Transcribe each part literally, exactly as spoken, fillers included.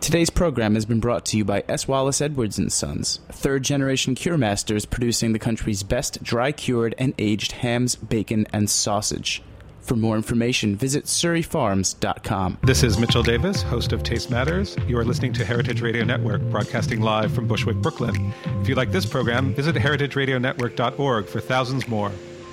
Today's program has been brought to you by S. Wallace Edwards and Sons, third-generation cure masters producing the country's best dry-cured and aged hams, bacon, and sausage. For more information, visit surrey farms dot com. This is Mitchell Davis, host of Taste Matters. You are listening to Heritage Radio Network, broadcasting live from Bushwick, Brooklyn. If you like this program, visit heritage radio network dot org for thousands more.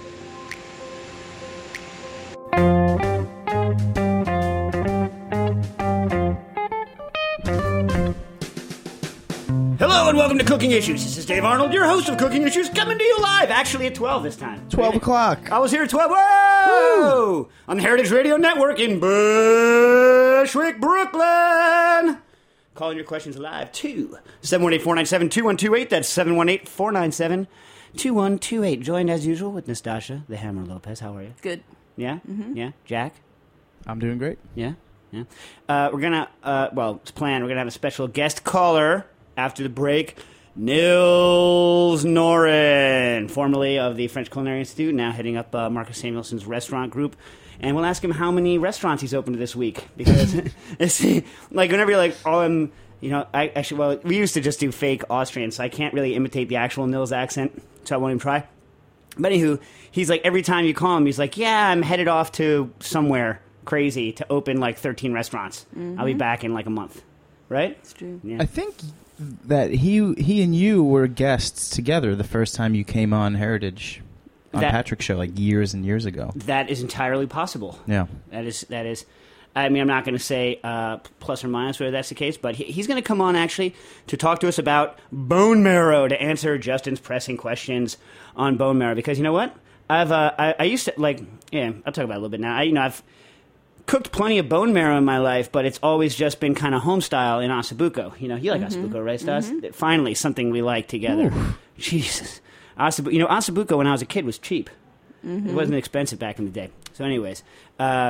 Hello and welcome to Cooking Issues. This is Dave Arnold, your host of Cooking Issues, coming to you live, actually at twelve this time. twelve o'clock. I was here at twelve. Whoa! Woo! On the Heritage Radio Network in Bushwick, Brooklyn. Calling your questions live to seven one eight, four nine seven, two one two eight. That's seven one eight, four nine seven, two one two eight. Joined as usual with Nastasha, the Hammer Lopez. How are you? Good. Yeah? Mm-hmm. Yeah? Jack? I'm doing great. Yeah? Yeah. Uh, we're going to, uh, well, it's planned. We're going to have a special guest caller after the break. Nils Noren, formerly of the French Culinary Institute, now heading up uh, Marcus Samuelson's restaurant group. And we'll ask him how many restaurants he's opened this week. Because, it's, like, whenever you're like, oh, I'm, you know, I actually, well, we used to just do fake Austrian, so I can't really imitate the actual Nils accent, so I won't even try. But anywho, he's like, every time you call him, he's like, yeah, I'm headed off to somewhere crazy to open, like, thirteen restaurants. Mm-hmm. I'll be back in, like, a month. Right? It's true. Yeah. I think that he he and you were guests together the first time you came on Heritage on That- Patrick's show, like years and years ago. That is entirely possible. Yeah. That is, that is. I mean, I'm not going to say uh, plus or minus whether that's the case, but he, he's going to come on, actually, to talk to us about bone marrow, to answer Justin's pressing questions on bone marrow. Because, you know what? I've uh, I, I used to, like, yeah, I'll talk about it a little bit now. I, you know, I've cooked plenty of bone marrow in my life, but it's always just been kind of home style in Ossobuco. You know, you like mm-hmm. Ossobuco, right, Stas? Mm-hmm. Finally, something we like together. Ooh. Jesus. Ossobuco, you know, Ossobuco, when I was a kid, was cheap. Mm-hmm. It wasn't expensive back in the day. So anyways, uh,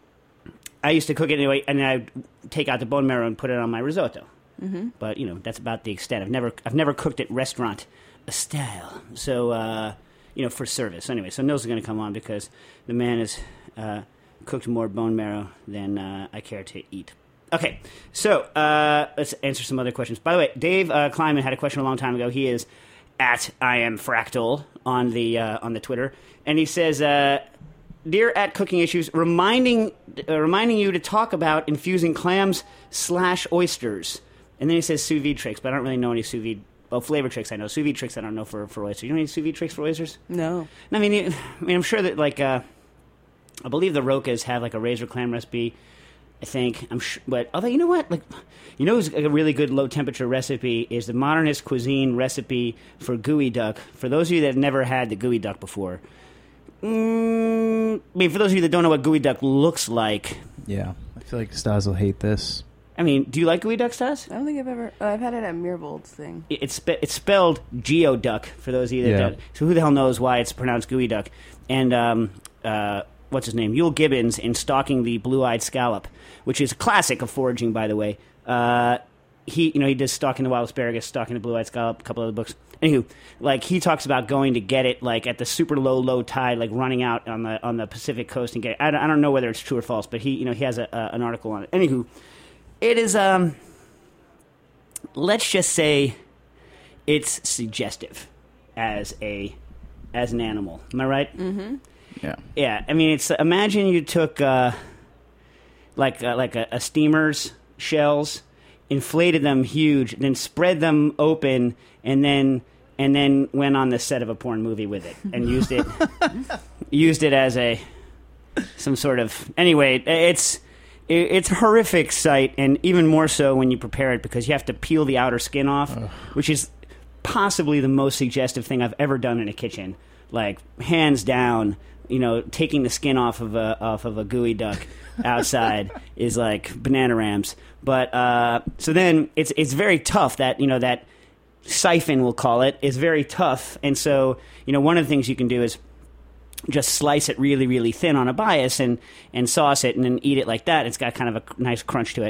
I used to cook it anyway, and then I'd take out the bone marrow and put it on my risotto. Mm-hmm. But, you know, that's about the extent. I've never I've never cooked it restaurant style. So, uh, you know, for service. Anyway, so Nils is going to come on because the man has uh, cooked more bone marrow than uh, I care to eat. Okay, so uh, let's answer some other questions. By the way, Dave uh, Kleiman had a question a long time ago. He is at I am Fractal on the uh, on the Twitter, and he says, uh, "Dear at Cooking Issues, reminding uh, reminding you to talk about infusing clams slash oysters." And then he says sous vide tricks, but I don't really know any sous vide. Well, flavor tricks I know. Sous vide tricks I don't know for for oysters. You know any sous vide tricks for oysters? No. I mean, I mean, I'm sure that like uh, I believe the Rokas have like a razor clam recipe. I think I'm sure, but although you know what, like you know, who's a really good low temperature recipe is the Modernist Cuisine recipe for gooey duck. For those of you that have never had the gooey duck before, mm, I mean, for those of you that don't know what gooey duck looks like, Yeah. I feel like Stas will hate this. I mean, do you like gooey duck, Stas? I don't think I've ever... Uh, I've had it at Mirbold's thing. It- It's spe- it's spelled geoduck for those of you that Yeah. don't. So who the hell knows why it's pronounced gooey duck? And um, uh, what's his name? Yul Gibbons in Stalking the Blue-Eyed Scallop, which is a classic of foraging, by the way. Uh, he, you know, he does Stalking the Wild Asparagus, Stalking the Blue-Eyed Scallop, a couple other books. Anywho, like he talks about going to get it, like at the super low, low tide, like running out on the on the Pacific coast and get it. I don't, I don't know whether it's true or false, but he, you know, he has a, a, an article on it. Anywho, it is um. Let's just say it's suggestive as a as an animal. Am I right? Mm-hmm. Yeah. Yeah. I mean, it's imagine you took uh, like uh, like a, a steamer's shells, inflated them huge, then spread them open, and then and then went on the set of a porn movie with it and used it used it as a some sort of anyway. It's It's a horrific sight, and even more so when you prepare it because you have to peel the outer skin off, Ugh. which is possibly the most suggestive thing I've ever done in a kitchen. Like, hands down, you know, taking the skin off of a off of a gooey duck outside is like bananarams. But uh, so then it's it's very tough. That you know that siphon, we'll call it, is very tough, and so you know one of the things you can do is just slice it really, really thin on a bias and, and sauce it and then eat it like that. It's got kind of a nice crunch to it.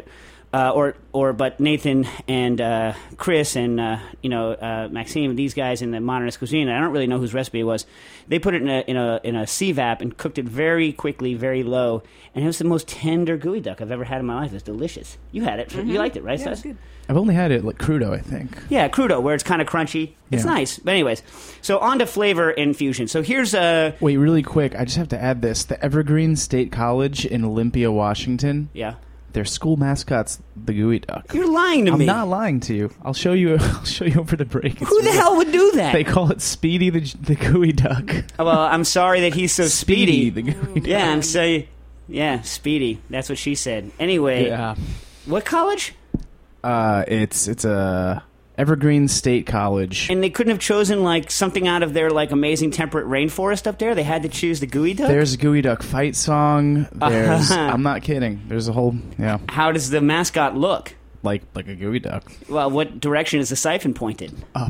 Uh, or, or, but Nathan and uh, Chris and uh, you know uh, Maxime, these guys in the Modernist Cuisine, I don't really know whose recipe it was. They put it in a in a in a C VAP and cooked it very quickly, very low, and it was the most tender gooey duck I've ever had in my life. It was delicious. You had it. Mm-hmm. You liked it, right? Yeah, it's good. I've only had it like crudo, I think. Yeah, crudo, where it's kind of crunchy. It's Yeah. nice. But anyways, so on to flavor infusion. So here's a Wait, really quick, I just have to add this. The Evergreen State College in Olympia, Washington, yeah. their school mascot's the gooey duck. You're lying to I'm me. not lying to you. I'll show you. I'll show you over the break. It's Who the real. hell would do that? They call it Speedy the the gooey duck. Well, I'm sorry that he's so speedy. the gooey duck. Yeah, I'm so yeah, speedy. That's what she said. Anyway, Yeah. what college? Uh, it's it's a Evergreen State College. And they couldn't have chosen like something out of their like amazing temperate rainforest up there. They had to choose the gooey duck. There's a gooey duck fight song. There's I'm not kidding. There's a whole yeah, How does the mascot look? like like a gooey duck. Well, what direction is the siphon pointed? Up.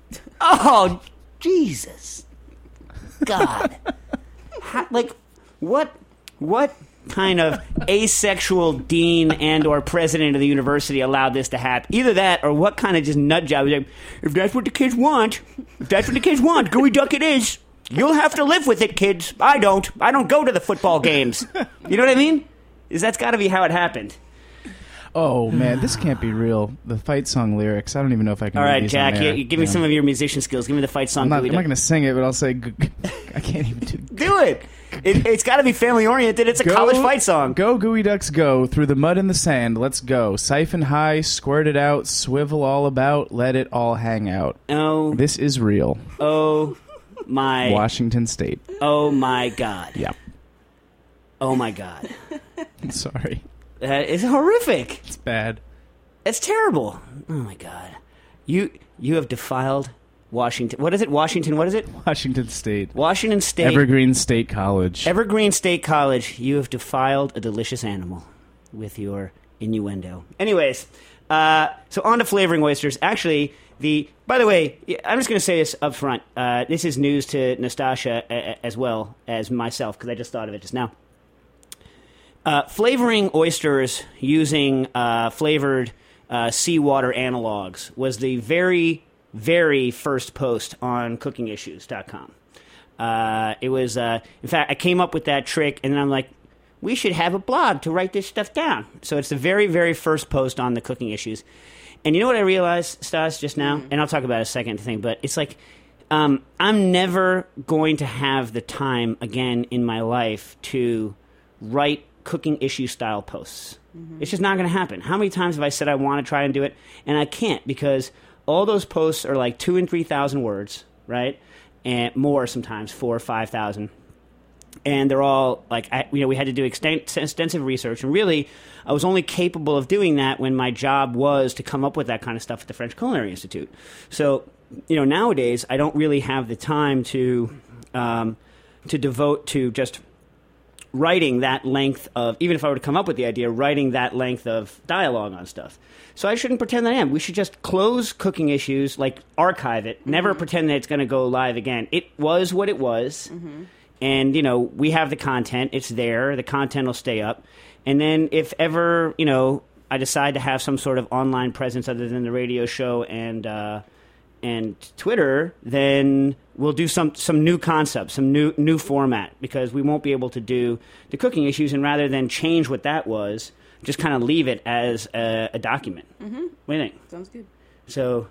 Oh, Jesus. God. How, like, what what kind of asexual dean and or president of the university allowed this to happen? Either that or what kind of just nut job? Like, if that's what the kids want, if that's what the kids want, gooey duck it is. You'll have to live with it, kids. I don't. I don't go to the football games. You know what I mean? Is that's got to be how it happened. Oh man, this can't be real. The fight song lyrics. I don't even know if I can. All read right, these Jack, on air. you, you give me Yeah. some of your musician skills. Give me the fight song. I'm not, gooey I'm not duck. going to sing it, but I'll say. G- I can't even do. Do it. it it's got to be family oriented. It's a Go- college fight song. Go gooey ducks go through the mud and the sand. Let's go. Siphon high, squirt it out, swivel all about, let it all hang out. Oh, This is real. oh my, Washington State. oh my God. Yeah. Oh my God. I'm sorry. That is horrific. It's bad. It's terrible. Oh my God. You you have defiled Washington. What is it? Washington. What is it? Washington State. Washington State. Evergreen State College. Evergreen State College. You have defiled a delicious animal with your innuendo. Anyways, uh, so on to flavoring oysters. Actually, the by the way, I'm just going to say this up front. Uh, this is news to Nastasha a- a- as well as myself because I just thought of it just now. Uh, flavoring oysters using uh, flavored uh, seawater analogs was the very, very first post on cooking issues dot com. Uh, it was, uh, in fact, I came up with that trick, and then I'm like, we should have a blog to write this stuff down. So it's the very, very first post on the cooking issues. And you know what I realized, Stas, just now? Mm-hmm. And I'll talk about it a second thing, but it's like, um, I'm never going to have the time again in my life to write cooking issue style posts. Mm-hmm. It's just not going to happen. How many times have I said I want to try and do it, and I can't because all those posts are like two and three thousand words, right? And more sometimes, four or five thousand. And they're all like, I, you know, we had to do exten- extensive research, and really, I was only capable of doing that when my job was to come up with that kind of stuff at the French Culinary Institute. So, you know, nowadays I don't really have the time to um, to devote to just writing that length of, even if I were to come up with the idea, writing that length of dialogue on stuff. So I shouldn't pretend that I am. We should just close cooking issues, like archive it, never mm-hmm. pretend that it's going to go live again. It was what it was, mm-hmm. and, you know, we have the content. It's there. The content will stay up. And then if ever, you know, I decide to have some sort of online presence other than the radio show and uh, and Twitter, then we'll do some, some new concept, some new new format, because we won't be able to do the cooking issues, and rather than change what that was, just kind of leave it as a, a document. Mm-hmm. What do you think? Sounds good. So,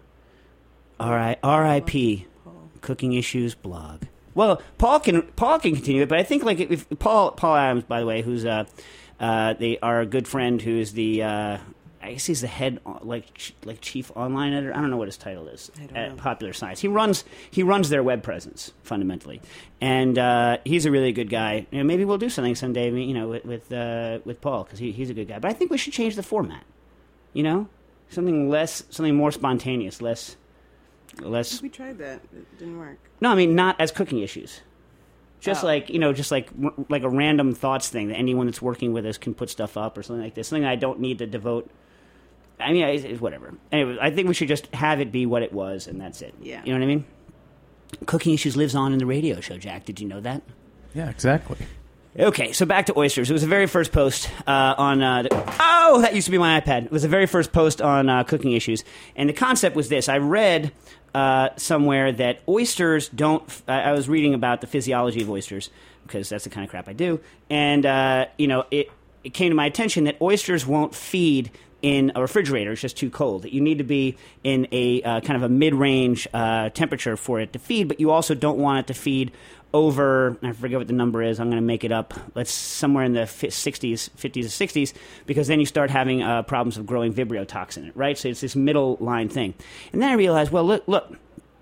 all right, R I P Cooking Issues blog. Well, Paul can Paul can continue it, but I think like if Paul Paul Adams, by the way, who's uh, uh, they our good friend, who's the uh, I guess he's the head like ch- like chief online editor. I don't know what his title is at know. Popular Science. He runs he runs their web presence fundamentally, and uh, he's a really good guy. You know, maybe we'll do something someday, you know, with with, uh, with Paul, because he, he's a good guy. But I think we should change the format. You know, something less, something more spontaneous, less less. We tried that. It didn't work. No, I mean not as cooking issues. Just oh. like, you know, just like like a random thoughts thing that anyone that's working with us can put stuff up or something like this. Something I don't need to devote. I mean, it's, it's whatever. Anyway, I think we should just have it be what it was, and that's it. Yeah. You know what I mean? Cooking Issues lives on in the radio show, Jack. Did you know that? Yeah, exactly. Okay, so back to oysters. It was the very first post uh, on... Uh, the, oh, that used to be my iPad. It was the very first post on uh, Cooking Issues. And the concept was this. I read uh, somewhere that oysters don't... I, I was reading about the physiology of oysters, because that's the kind of crap I do. And, uh, you know, it, it came to my attention that oysters won't feed in a refrigerator. It's just too cold. You need to be in a uh, kind of a mid-range uh, temperature for it to feed, but you also don't want it to feed over, I forget what the number is, I'm going to make it up, let's somewhere in the sixties, fifties to sixties, because then you start having uh, problems of growing Vibrio toxin, right? So it's this middle line thing. And then I realized, well, look, look,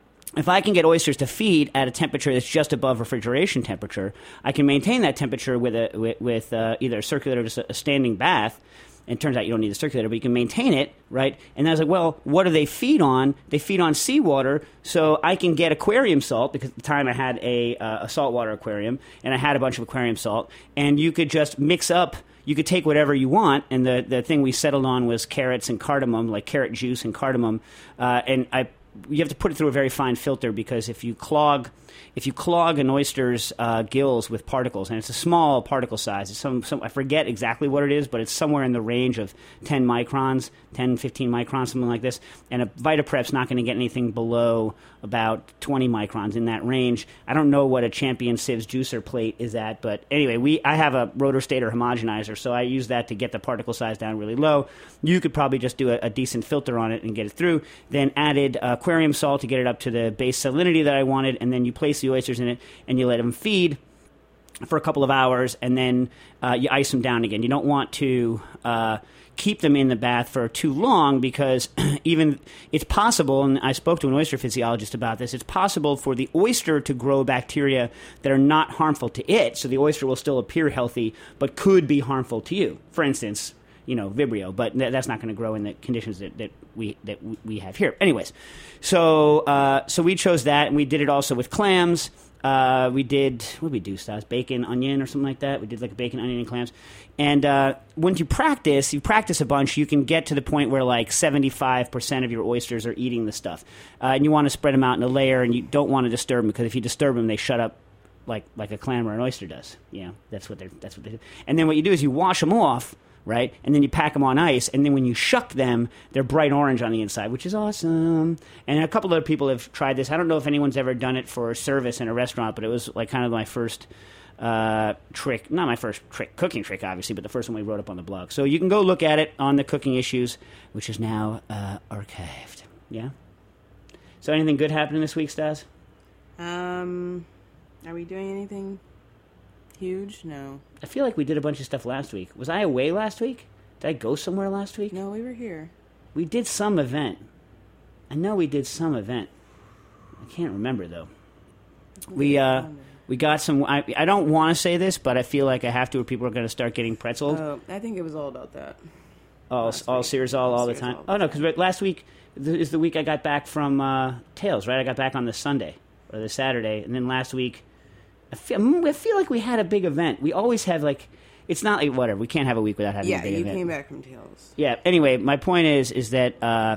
if I can get oysters to feed at a temperature that's just above refrigeration temperature, I can maintain that temperature with a with, with uh, either a circulator or just a standing bath. And it turns out you don't need a circulator, but you can maintain it, right? And I was like, well, what do they feed on? They feed on seawater, so I can get aquarium salt, because at the time I had a, uh, a saltwater aquarium, and I had a bunch of aquarium salt, and you could just mix up, you could take whatever you want, and the, the thing we settled on was carrots and cardamom, like carrot juice and cardamom, uh, and I you have to put it through a very fine filter, because if you clog... If you clog an oyster's uh, gills with particles, and it's a small particle size, it's some, some I forget exactly what it is, but it's somewhere in the range of ten microns, ten, fifteen microns, something like this. And a Vitaprep's not going to get anything below about twenty microns in that range. I don't know what a Champion Sieves juicer plate is at, but anyway, we I have a rotor-stator homogenizer, so I use that to get the particle size down really low. You could probably just do a, a decent filter on it and get it through. Then added uh, aquarium salt to get it up to the base salinity that I wanted, and then you place the oysters in it and you let them feed for a couple of hours, and then uh, you ice them down again. You don't want to uh, keep them in the bath for too long, because even it's possible, and I spoke to an oyster physiologist about this, it's possible for the oyster to grow bacteria that are not harmful to it, so the oyster will still appear healthy but could be harmful to you. For instance, you know, Vibrio, but th- that's not going to grow in the conditions that, that we that we have here. Anyways, so uh, so we chose that, and we did it also with clams. Uh, we did, what did we do, Stas? Bacon, onion, or something like that. We did like bacon, onion, and clams. And uh, once you practice, you practice a bunch, you can get to the point where like seventy-five percent of your oysters are eating the stuff. Uh, and you want to spread them out in a layer, and you don't want to disturb them, because if you disturb them, they shut up like like a clam or an oyster does. You know, that's what, they're, that's what they do. And then what you do is you wash them off, right? And then you pack them on ice, and then when you shuck them, they're bright orange on the inside, which is awesome. And a couple other people have tried this. I don't know if anyone's ever done it for service in a restaurant, but it was like kind of my first uh, trick. Not my first trick, cooking trick, obviously, but the first one we wrote up on the blog. So you can go look at it on the Cooking Issues, which is now uh, archived. Yeah? So anything good happening this week, Stas? Um, are we doing anything huge? No. I feel like we did a bunch of stuff last week. Was I away last week? Did I go somewhere last week? No, we were here. We did some event. I know we did some event. I can't remember, though. We uh, we got some... I, I don't want to say this, but I feel like I have to, or people are going to start getting pretzeled. Oh, I think it was all about that. All, all Searsall all, all the time? All the oh, no, because last week is the week I got back from uh, Tales, right? I got back on the Sunday, or the Saturday, and then last week... I feel, I feel like we had a big event. We always have, like, it's not like, whatever, we can't have a week without having yeah, a big event. Yeah, you came back from Tales. Yeah, anyway, my point is is that uh,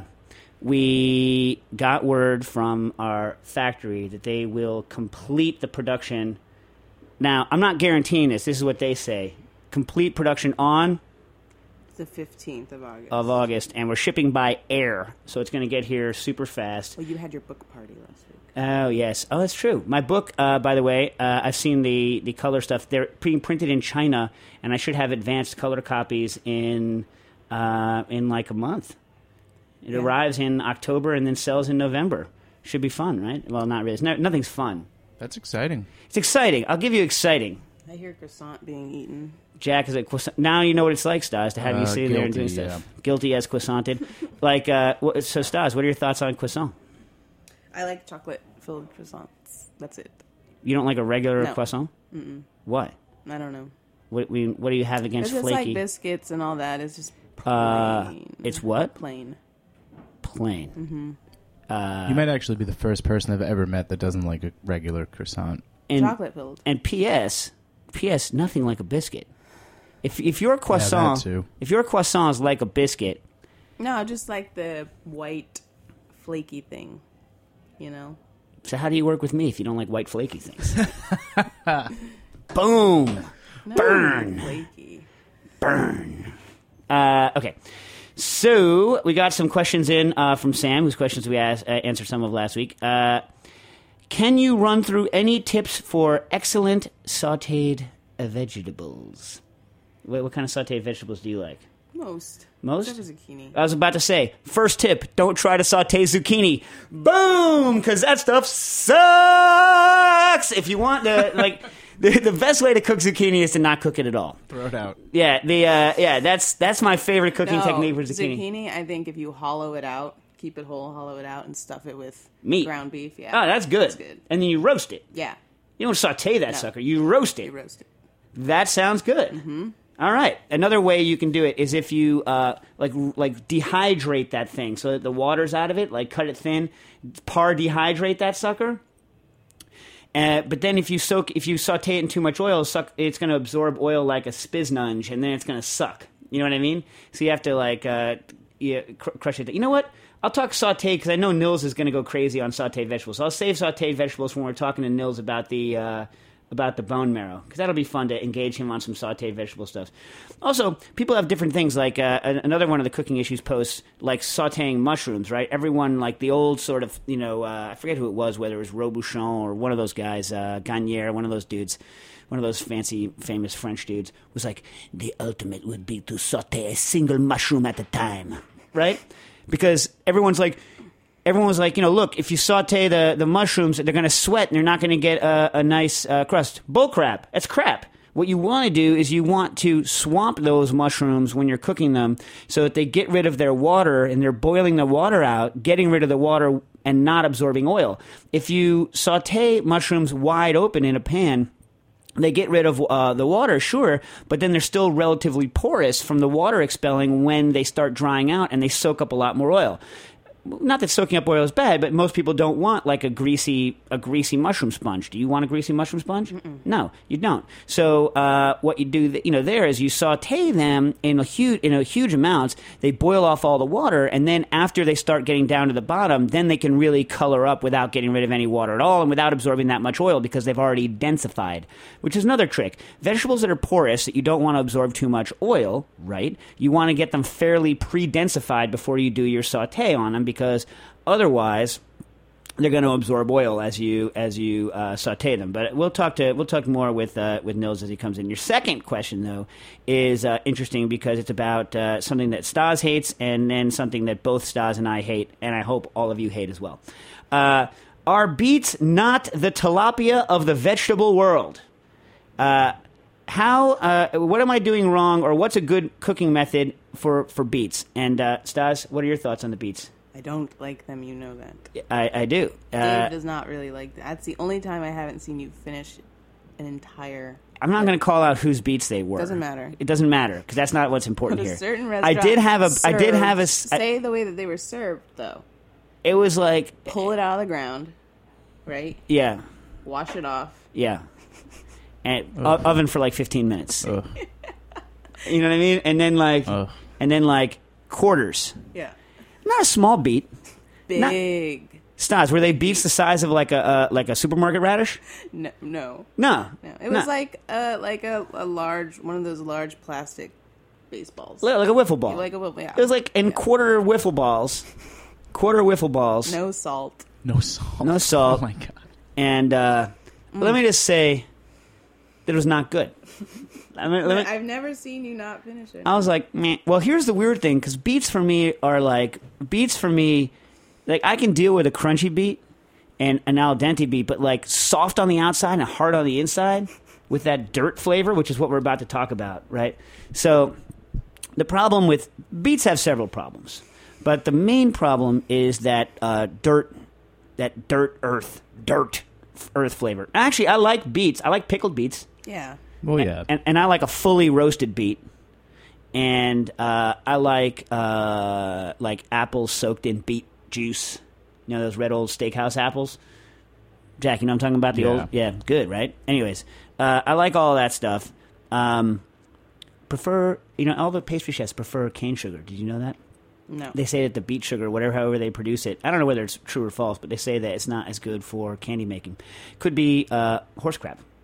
we got word from our factory that they will complete the production. Now, I'm not guaranteeing this. This is what they say. Complete production on... the fifteenth of August. Of August, and we're shipping by air, so it's going to get here super fast. Well, you had your book party last week. Oh, yes. Oh, that's true. My book, uh, by the way, uh, I've seen the, the color stuff. They're being printed in China, and I should have advanced color copies in uh, in like a month. It yeah. arrives in October and then sells in November. Should be fun, right? Well, not really. It's no, nothing's fun. That's exciting. It's exciting. I'll give you exciting. I hear croissant being eaten. Jack is a croissant. Now you know what it's like, Stas, to have uh, you sitting guilty, there and doing stuff. Yeah. Guilty as croissanted. like, uh, so, Stas, what are your thoughts on croissant? I like chocolate-filled croissants. That's it. You don't like a regular no. croissant? Mm-mm. Why? I don't know. What, we, what do you have against it's flaky? It's like biscuits and all that. It's just plain. Uh, it's what? Plain. Plain. Mm-hmm. Uh, you might actually be the first person I've ever met that doesn't like a regular croissant. And, chocolate-filled. And P S, P S, nothing like a biscuit. If if your croissant, yeah, if your croissant is like a biscuit, no, just like the white, flaky thing. You know. So how do you work with me if you don't like white flaky things? Boom. No, Burn. Flaky. Burn. Uh, okay. So we got some questions in uh, from Sam, whose questions we asked, uh, answered some of last week. Uh, can you run through any tips for excellent sautéed vegetables? What, what kind of sautéed vegetables do you like? Most. Most? Except for zucchini. I was about to say, first tip, don't try to saute zucchini. Boom! Because that stuff sucks! If you want to, like, the, the best way to cook zucchini is to not cook it at all. Throw it out. Yeah, the uh, yeah, that's that's my favorite cooking No, technique for zucchini. Zucchini, I think if you hollow it out, keep it whole, hollow it out, and stuff it with Meat. ground beef. Yeah. Oh, that's good. That's good. And then you roast it. Yeah. You don't saute that No. sucker. You roast it. You roast it. That sounds good. Mm-hmm. All right. Another way you can do it is if you uh, like like dehydrate that thing so that the water's out of it. Like cut it thin, par dehydrate that sucker. Uh, but then if you soak, if you saute it in too much oil, suck, it's going to absorb oil like a spiznunge, and then it's going to suck. You know what I mean? So you have to like uh, yeah, cr- crush it. You know what? I'll talk sauteed because I know Nils is going to go crazy on sauteed vegetables. So I'll save sauteed vegetables when we're talking to Nils about the. Uh, about the bone marrow, because that'll be fun to engage him on some sauteed vegetable stuff. Also, people have different things, like uh, another one of the cooking issues posts, like sauteing mushrooms, right? Everyone, like the old sort of, you know, uh, I forget who it was, whether it was Robuchon or one of those guys, uh, Garnier, one of those dudes, one of those fancy, famous French dudes, was like, the ultimate would be to saute a single mushroom at a time, right? Because everyone's like, Everyone was like, you know, look, if you saute the, the mushrooms, they're going to sweat and they're not going to get a, a nice uh, crust. Bull crap. That's crap. What you want to do is you want to swamp those mushrooms when you're cooking them so that they get rid of their water and they're boiling the water out, getting rid of the water and not absorbing oil. If you saute mushrooms wide open in a pan, they get rid of uh, the water, sure, but then they're still relatively porous from the water expelling when they start drying out and they soak up a lot more oil. Not that soaking up oil is bad, but most people don't want like a greasy a greasy mushroom sponge. Do you want a greasy mushroom sponge? Mm-mm. No, you don't. So uh, what you do, th- you know, there is you saute them in a huge in a huge amounts. They boil off all the water, and then after they start getting down to the bottom, then they can really color up without getting rid of any water at all, and without absorbing that much oil because they've already densified. Which is another trick. Vegetables that are porous that you don't want to absorb too much oil, right? You want to get them fairly pre-densified before you do your saute on them, because otherwise they're going to absorb oil as you as you uh, saute them. But we'll talk to we'll talk more with uh, with Nils as he comes in. Your second question, though, is uh, interesting because it's about uh, something that Stas hates and then something that both Stas and I hate, and I hope all of you hate as well. Uh, are beets not the tilapia of the vegetable world? Uh, how? Uh, what am I doing wrong, or what's a good cooking method for for beets? And uh, Stas, what are your thoughts on the beets? I don't like them, you know that. I, I do. Dave Uh, does not really like that. That's the only time I haven't seen you finish an entire... I'm not going to call out whose beets they were. Doesn't matter. It doesn't matter because that's not what's important But a here. certain I restaurant did have a. I did have a. served- I- Say the way that they were served, though. It was like, Pull it out of the ground, right? yeah, Wash it off. yeah, and o- oven for like fifteen minutes. Ugh. You know what I mean? And then like, Ugh. and then like quarters. Yeah. Not a small beet. Big. Stas, were they beets the size of like a uh, like a supermarket radish? No, no. No, No. It was like a, like a, a large, one of those large plastic baseballs. like a wiffle ball. Like a wiffle, yeah. It was like in Yeah. quarter wiffle balls, quarter wiffle balls. No salt. No salt. No salt. Oh my god. And uh, let me just say that it was not good. I mean, let me, I've never seen you not finish it. I was like, meh. Well, here's the weird thing, because beets for me are like beets for me. Like I can deal with a crunchy beet and an al dente beet, but like soft on the outside and hard on the inside with that dirt flavor, which is what we're about to talk about, right? So the problem with beets have several problems, but the main problem is that uh, dirt, that dirt earth, dirt earth flavor. Actually, I like beets. I like pickled beets. Yeah. Well, yeah. And, and I like a fully roasted beet. And uh, I like uh, like apples soaked in beet juice. You know those red old steakhouse apples? Jack, you know what I'm talking about? The Yeah. old, yeah, good, right? Anyways, uh, I like all that stuff. Um, prefer, you know, all the pastry chefs prefer cane sugar. Did you know that? No. They say that the beet sugar, whatever, however they produce it, I don't know whether it's true or false, but they say that it's not as good for candy making. Could be uh, horse crap.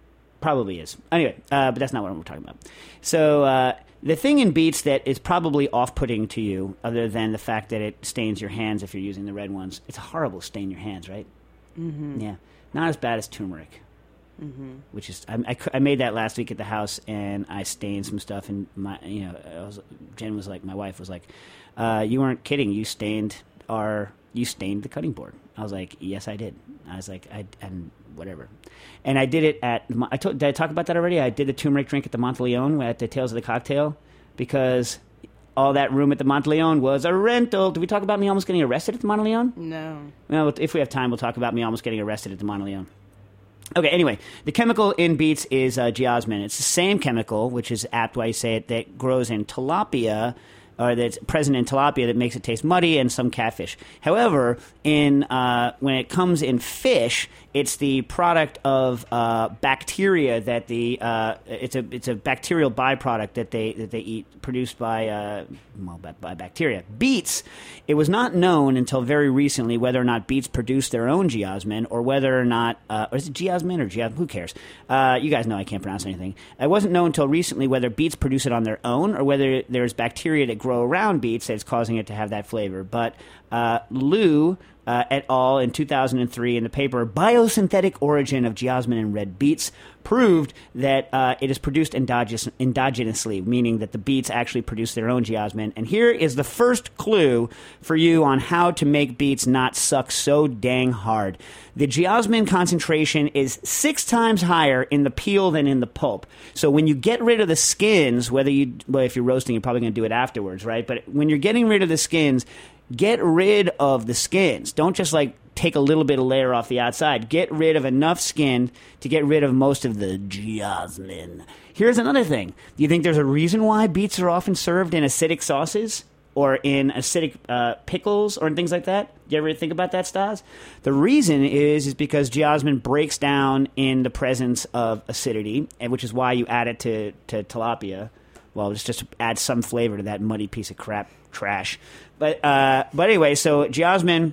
probably is. Anyway, uh, but that's not what we're talking about. So uh, the thing in beets that is probably off-putting to you, other than the fact that it stains your hands if you're using the red ones, it's horrible to stain your hands, right? Mm-hmm. Yeah. Not as bad as turmeric. Mm-hmm. Which is, I, I, I made that last week at the house, and I stained some stuff, and my, you know, I was, Jen was like, my wife was like, uh, "You weren't kidding. You stained our, you stained the cutting board." I was like, "Yes, I did." I was like, "I and whatever," and I did it at. I told, did I talk about that already? I did the turmeric drink at the Monteleone at the Tales of the Cocktail because all that room at the Monteleone was a rental. Did we talk about me almost getting arrested at the Monteleone? No. Well, if we have time, we'll talk about me almost getting arrested at the Monteleone. Okay, anyway, the chemical in beets is uh, geosmin. It's the same chemical, which is apt why you say it, that grows in tilapia, or that's present in tilapia that makes it taste muddy, and some catfish. However, in uh, when it comes in fish, it's the product of uh, bacteria that the uh, it's a it's a bacterial byproduct that they that they eat, produced by uh, well by, by bacteria. Beets, it was not known until very recently whether or not beets produce their own geosmin, or whether or not uh, or is it geosmin or geosmin? Who cares? Uh, you guys know I can't pronounce anything. It wasn't known until recently whether beets produce it on their own, or whether there's bacteria that grow around beets that's causing it to have that flavor. But uh, Liu uh, et al. In two thousand three in the paper Biosynthetic Origin of Geosmin in Red Beets proved that uh, it is produced endogenous, endogenously, meaning that the beets actually produce their own geosmin. And here is the first clue for you on how to make beets not suck so dang hard. The geosmin concentration is six times higher in the peel than in the pulp. So when you get rid of the skins, whether you, well, if you're roasting, you're probably going to do it afterwards, right? But when you're getting rid of the skins, get rid of the skins. Don't just like take a little bit of layer off the outside. Get rid of enough skin to get rid of most of the geosmin. Here's another thing. Do you think there's a reason why beets are often served in acidic sauces or in acidic uh, pickles or in things like that? Do you ever think about that, Stas? The reason is is because geosmin breaks down in the presence of acidity, and which is why you add it to, to tilapia. Well, it's just to add some flavor to that muddy piece of crap trash. But uh, but anyway, so geosmin,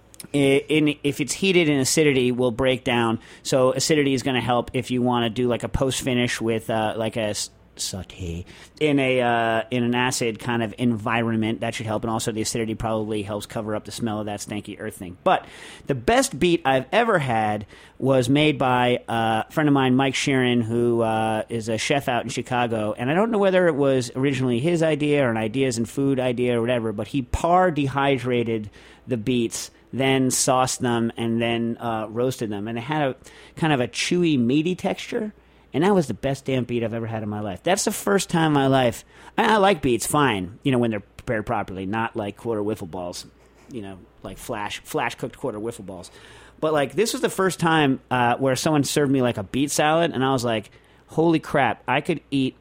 in, in if it's heated in acidity, will break down. So acidity is going to help if you want to do like a post finish with uh, like a saute in a uh, in an acid kind of environment. That should help, and also the acidity probably helps cover up the smell of that stanky earth thing. But the best beet I've ever had was made by uh, a friend of mine, Mike Sheeran, who uh, is a chef out in Chicago, and I don't know whether it was originally his idea or an Ideas in Food idea or whatever, but he par dehydrated the beets, then sauced them, and then uh, roasted them, and it had a kind of a chewy, meaty texture. And that was the best damn beet I've ever had in my life. That's the first time in my life. I, I like beets fine, you know, when they're prepared properly, not like quarter wiffle balls, you know, like flash flash cooked quarter wiffle balls. But like this was the first time uh, where someone served me like a beet salad, and I was like, holy crap, I could eat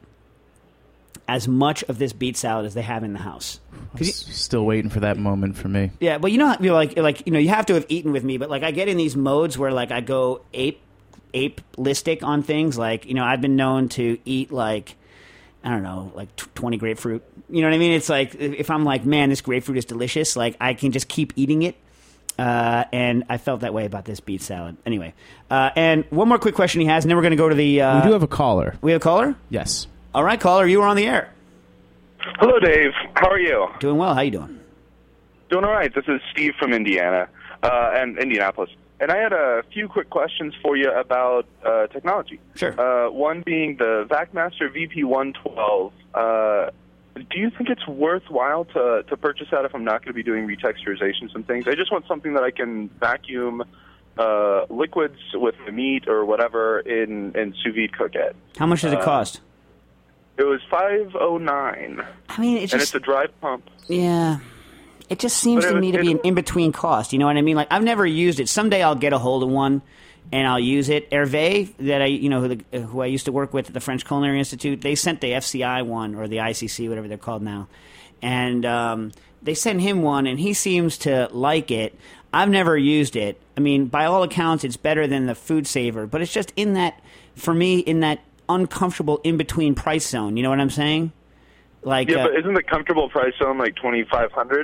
as much of this beet salad as they have in the house. I'm you, still waiting for that moment for me. Yeah, but you know, you know, like like you know, you have to have eaten with me. But like I get in these modes where like I go ape. ape-listic on things. Like, you know, I've been known to eat like, I don't know, like twenty grapefruit. You know what I mean? It's like, if I'm like, man, this grapefruit is delicious, like I can just keep eating it. Uh, and I felt that way about this beet salad. Anyway, uh, and one more quick question he has, and then we're going to go to the... Uh, we do have a caller. We have a caller? Yes. All right, caller, you were on the air. Hello, Dave. How are you? Doing well. How you doing? Doing all right. This is Steve from Indiana, uh, and Indianapolis. And I had a few quick questions for you about uh, technology. Sure. Uh, one being the VacMaster V P one twelve. Uh, do you think it's worthwhile to, to purchase that if I'm not going to be doing retexturizations and things? I just want something that I can vacuum uh, liquids with the meat or whatever in, in sous vide cook it. How much does it uh, cost? It was five oh nine. I mean, it's just... And it's a drive pump. Yeah. It just seems to was, me to be an in-between cost. You know what I mean? Like, I've never used it. Someday I'll get a hold of one, and I'll use it. Hervé, that I, you know, who, the, who I used to work with at the French Culinary Institute, they sent the F C I one, or the I C C, whatever they're called now. And um, they sent him one, and he seems to like it. I've never used it. I mean, by all accounts, it's better than the Food Saver, but it's just in that, for me, in that uncomfortable in-between price zone. You know what I'm saying? Like, yeah, uh, but isn't the comfortable price zone like twenty-five hundred dollars?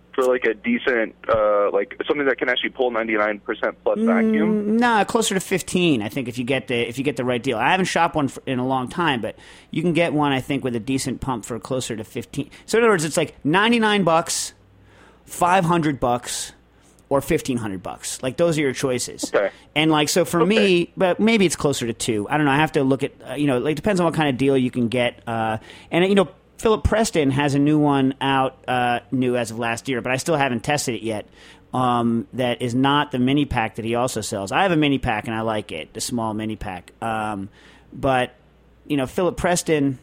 for like a decent, uh, like something that can actually pull ninety-nine percent plus vacuum? Mm, nah, closer to fifteen. I think if you get the if you get the right deal. I haven't shopped one for, in a long time, but you can get one I think with a decent pump for closer to fifteen. So in other words, it's like ninety-nine bucks, five hundred bucks, or fifteen hundred bucks. Like those are your choices. Okay. And like so for Okay. me, but maybe it's closer to two. I don't know. I have to look at uh, you know, like depends on what kind of deal you can get. Uh, and you know, Philip Preston has a new one out, uh, new as of last year, but I still haven't tested it yet. Um, that is not the mini pack that he also sells. I have a mini pack and I like it, the small mini pack. Um, but you know, Philip Preston,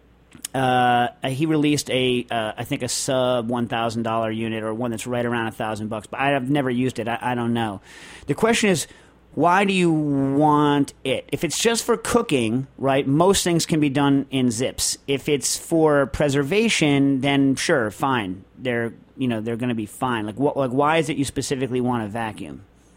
uh, he released a, uh, I think a sub one thousand dollar unit or one that's right around a thousand bucks. But I've never used it. I, I don't know. The question is, why do you want it? If it's just for cooking, right, most things can be done in zips. If it's for preservation, then sure, fine. They're, you know, they're going to be fine. Like, what, like, why is it you specifically want a vacuum?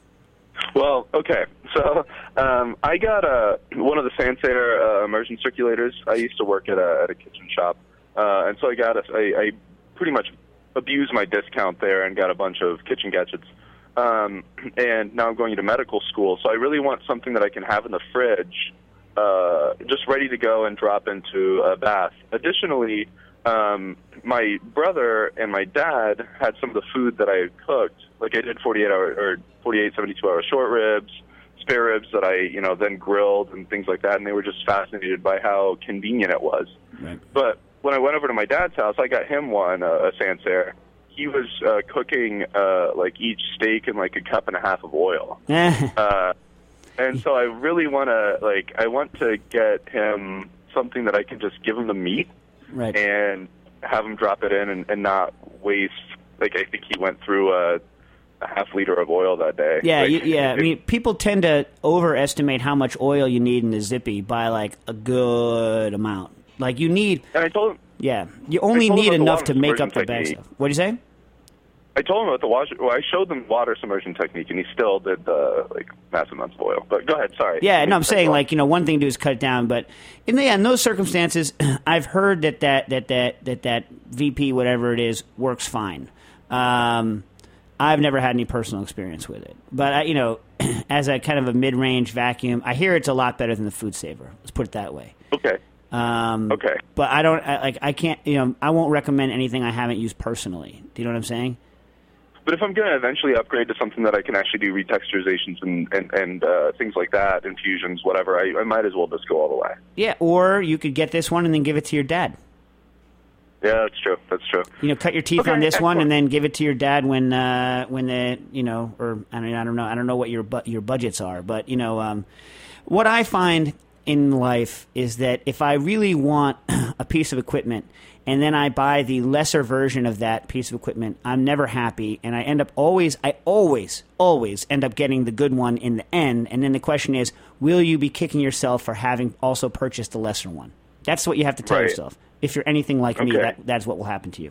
Well, okay. So um, I got a, one of the Sansair uh, immersion circulators. I used to work at a, at a kitchen shop, uh, and so I got a, I, I pretty much abused my discount there and got a bunch of kitchen gadgets. Um, and now I'm going to medical school, so I really want something that I can have in the fridge, uh, just ready to go and drop into a bath. Additionally, um, my brother and my dad had some of the food that I cooked. Like I did forty-eight hour or forty-eight, seventy-two hour short ribs, spare ribs that I, you know, then grilled and things like that, and they were just fascinated by how convenient it was. Right. But when I went over to my dad's house, I got him one, uh, a Sansair. He was uh, cooking uh, like each steak in like a cup and a half of oil, uh, and so I really want to like I want to get him something that I can just give him the meat, Right. and have him drop it in and, and not waste. Like I think he went through a, a half liter of oil that day. Yeah, like, you, yeah. I it- mean, people tend to overestimate how much oil you need in the Zippy by like a good amount. Like you need, and I told him. yeah, you only I told him need about the enough water to make up the submersion bad technique. stuff. What do you say? I told him about the water. Well, I showed them water submersion technique, and he still did the like massive amounts of oil. But go ahead, sorry. Yeah, no, I'm saying Go on. like you know one thing to do is cut it down, but in the yeah, in those circumstances, I've heard that that that that that that V P whatever it is works fine. Um, I've never had any personal experience with it, but I, you know, as a kind of a mid-range vacuum, I hear it's a lot better than the Food Saver. Let's put it that way. Okay. Um, Okay. But I don't I, like. I can't. You know, I won't recommend anything I haven't used personally. Do you know what I'm saying? But if I'm going to eventually upgrade to something that I can actually do retexturizations and and, and uh, things like that, infusions, whatever, I, I might as well just go all the way. Yeah. Or you could get this one and then give it to your dad. Yeah, that's true. That's true. You know, cut your teeth Okay, on this one excellent. and then give it to your dad when uh, when the you know, or I mean, I don't know, I don't know what your bu- your budgets are, but you know, um, what I find in life is that if I really want a piece of equipment and then I buy the lesser version of that piece of equipment, I'm never happy, and I end up always, I always, always end up getting the good one in the end. And then the question is, will you be kicking yourself for having also purchased the lesser one? That's what you have to tell Right. yourself. If you're anything like me, Okay. that, that's what will happen to you.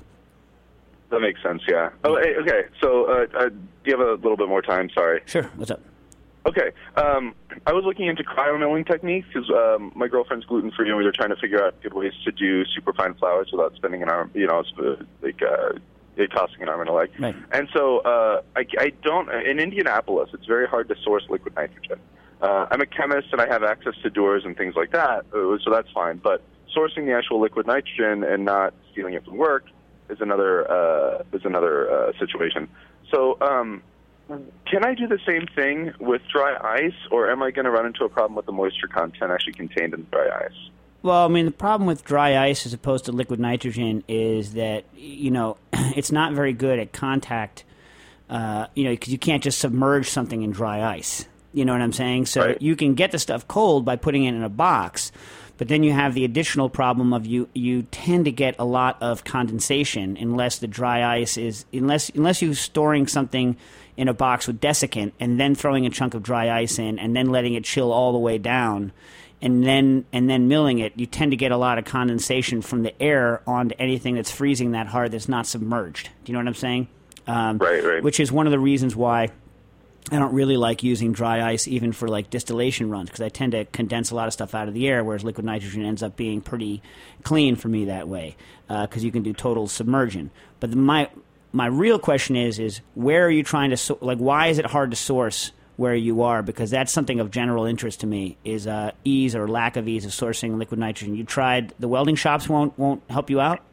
That makes sense, yeah. Oh, hey, okay. So uh, uh, do you have a little bit more time? Sorry. Sure. What's up? Okay. Um, I was looking into cryomilling techniques because um, my girlfriend's gluten-free, and we were trying to figure out good ways to do superfine flours without spending an arm, you know, it's, like uh, it costing an arm and a leg. Right. And so uh, I, I don't, in Indianapolis, it's very hard to source liquid nitrogen. Uh, I'm a chemist, and I have access to doors and things like that, uh, so that's fine. But sourcing the actual liquid nitrogen and not stealing it from work is another uh, is another uh, situation. So, um, can I do the same thing with dry ice, or am I going to run into a problem with the moisture content actually contained in dry ice? Well, I mean, the problem with dry ice as opposed to liquid nitrogen is that, you know, it's not very good at contact, uh, you know, because you can't just submerge something in dry ice. You know what I'm saying? So Right. you can get the stuff cold by putting it in a box, but then you have the additional problem of you you tend to get a lot of condensation unless the dry ice is unless unless you're storing something in a box with desiccant and then throwing a chunk of dry ice in and then letting it chill all the way down and then and then milling it, you tend to get a lot of condensation from the air onto anything that's freezing that hard that's not submerged. Do you know what I'm saying? Um, Right, right. Which is one of the reasons why I don't really like using dry ice even for like distillation runs because I tend to condense a lot of stuff out of the air, whereas liquid nitrogen ends up being pretty clean for me that way because uh, you can do total submersion. But the, my my real question is is where are you trying to so- like? Why is it hard to source where you are? Because that's something of general interest to me. Is uh, ease or lack of ease of sourcing liquid nitrogen? You tried the welding shops won't won't help you out.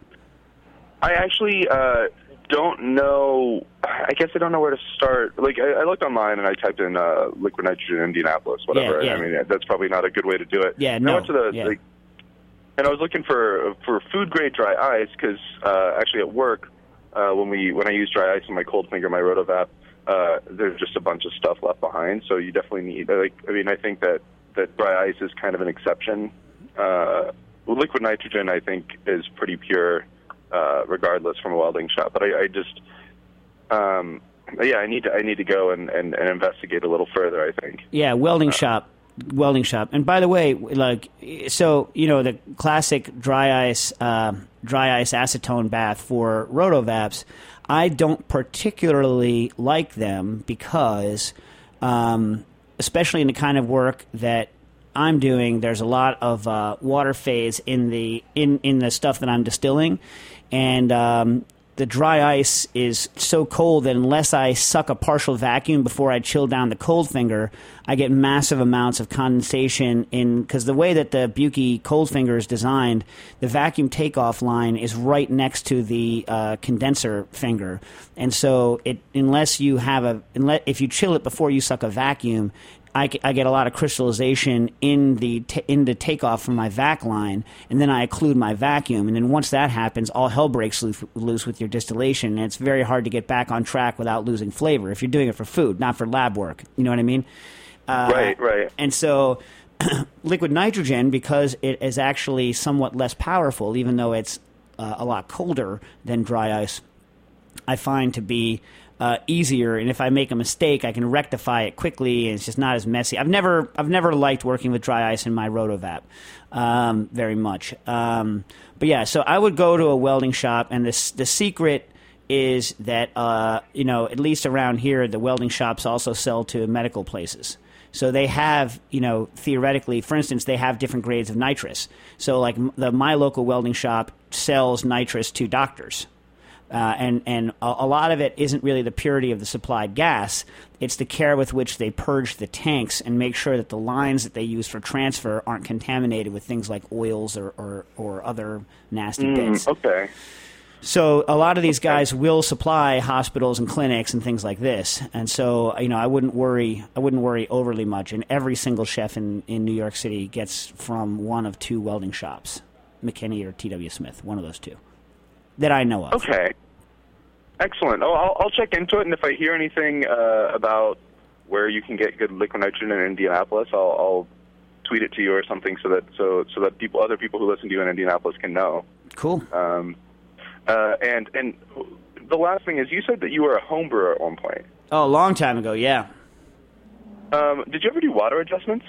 I actually uh, don't know. I guess I don't know where to start. Like, I, I looked online and I typed in uh, liquid nitrogen Indianapolis, whatever. Yeah, yeah. I mean, that's probably not a good way to do it. Yeah, and no. I went to the yeah. like, and I was looking for for food grade dry ice because uh, actually at work uh, when we when I use dry ice in my cold finger, my Rotovap, uh, there's just a bunch of stuff left behind. So you definitely need. Like, I mean, I think that that dry ice is kind of an exception. Uh, liquid nitrogen, I think, is pretty pure. Uh, regardless from a welding shop, but I, I just, um, yeah, I need to I need to go and, and, and investigate a little further. I think. Yeah, welding uh, shop, welding shop. And by the way, like, so you know the classic dry ice, uh, dry ice acetone bath for Rotovaps. I don't particularly like them because, um, especially in the kind of work that I'm doing, there's a lot of uh, water phase in the in, in the stuff that I'm distilling, and um, the dry ice is so cold that unless I suck a partial vacuum before I chill down the cold finger, I get massive amounts of condensation in because the way that the Buki cold finger is designed, the vacuum takeoff line is right next to the uh, condenser finger, and so it unless you have a unless if you chill it before you suck a vacuum. I, I get a lot of crystallization in the t- in the takeoff from my vac line, and then I occlude my vacuum. And then once that happens, all hell breaks loose, loose with your distillation, and it's very hard to get back on track without losing flavor if you're doing it for food, not for lab work. You know what I mean? Uh, right, right. And so liquid nitrogen, because it is actually somewhat less powerful, even though it's uh, a lot colder than dry ice, I find to be Uh, easier, and if I make a mistake, I can rectify it quickly, and it's just not as messy. I've never, I've never liked working with dry ice in my Rotovap um, very much. Um, but yeah, so I would go to a welding shop, and this, the secret is that uh, you know, at least around here, the welding shops also sell to medical places. So they have, you know, theoretically, for instance, they have different grades of nitrous. So like the my local welding shop sells nitrous to doctors. Uh, and and a, a lot of it isn't really the purity of the supplied gas. It's the care with which they purge the tanks and make sure that the lines that they use for transfer aren't contaminated with things like oils or, or, or other nasty mm, bits. Okay. So a lot of these guys will supply hospitals and clinics and things like this. And so, you know, I wouldn't worry I wouldn't worry overly much. And every single chef in, in New York City gets from one of two welding shops, McKinney or T W Smith, one of those two, that I know of. Okay. Excellent. Oh, I'll, I'll check into it, and if I hear anything uh, about where you can get good liquid nitrogen in Indianapolis, I'll, I'll tweet it to you or something so that so so that people, other people who listen to you in Indianapolis, can know. Cool. Um, uh, and and the last thing is, you said that you were a home brewer at one point. Oh, a long time ago, yeah. Um, did you ever do water adjustments?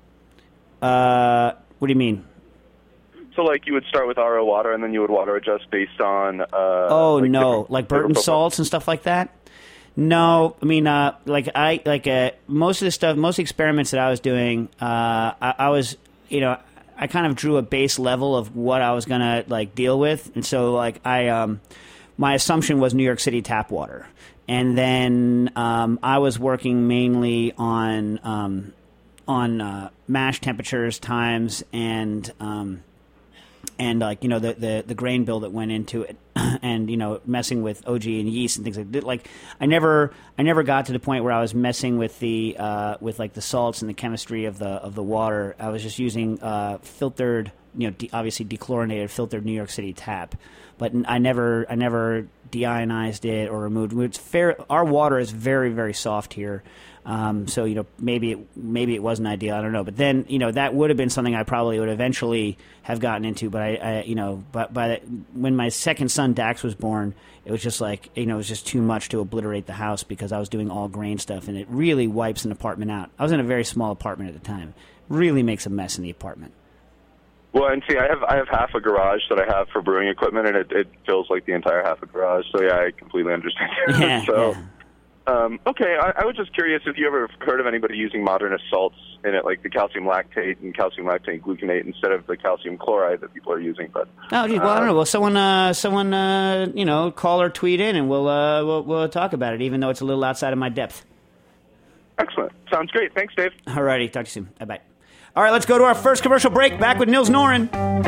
Uh, what do you mean? So, like, you would start with R O water, and then you would water adjust based on... Uh, oh, like no. Like Burton salts and stuff like that? No. I mean, uh, like, I like uh, most of the stuff, most of the experiments that I was doing, uh, I, I was, you know, I kind of drew a base level of what I was going to, like, deal with. And so, like, I, um, my assumption was New York City tap water. And then um, I was working mainly on, um, on uh, mash temperatures, times, and... Um, and like you know the, the the grain bill that went into it, and you know messing with O G and yeast and things like that. Like I never I never got to the point where I was messing with the uh, with like the salts and the chemistry of the of the water. I was just using uh, filtered, you know, de- obviously dechlorinated filtered New York City tap, but I never I never deionized it or removed. It's fair. Our water is very very soft here. Um, so you know maybe it, maybe it wasn't ideal. I don't know, but then you know that would have been something I probably would eventually have gotten into. But I, I you know, but by the, when my second son Dax was born, it was just like you know it was just too much to obliterate the house because I was doing all grain stuff, and it really wipes an apartment out. I was in a very small apartment at the time. Really makes a mess in the apartment. Well, and see, I have I have half a garage that I have for brewing equipment, and it, it feels like the entire half a garage. So yeah, I completely understand. Yeah. so. Yeah. Um, okay, I, I was just curious if you ever heard of anybody using modernist salts in it, like the calcium lactate and calcium lactate gluconate instead of the calcium chloride that people are using. But oh, geez, well, I don't uh, know. Well, someone, uh, someone, uh, you know, call or tweet in, and we'll, uh, we'll, we'll talk about it, even though it's a little outside of my depth. Excellent. Sounds great. Thanks, Dave. All righty. Talk to you soon. Bye bye. All right, let's go to our first commercial break. Back with Nils Noren.